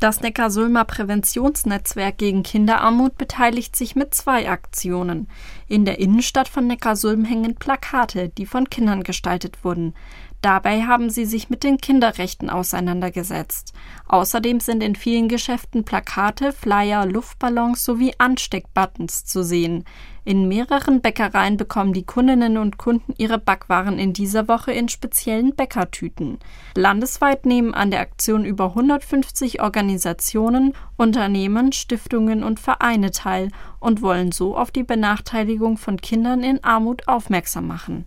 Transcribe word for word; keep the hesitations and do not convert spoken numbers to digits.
Das Neckarsulmer Präventionsnetzwerk gegen Kinderarmut beteiligt sich mit zwei Aktionen. In der Innenstadt von Neckarsulm hängen Plakate, die von Kindern gestaltet wurden. Dabei haben sie sich mit den Kinderrechten auseinandergesetzt. Außerdem sind in vielen Geschäften Plakate, Flyer, Luftballons sowie Ansteckbuttons zu sehen. In mehreren Bäckereien bekommen die Kundinnen und Kunden ihre Backwaren in dieser Woche in speziellen Bäckertüten. Landesweit nehmen an der Aktion über hundertfünfzig Organisationen, Unternehmen, Stiftungen und Vereine teil und wollen so auf die Benachteiligung von Kindern in Armut aufmerksam machen.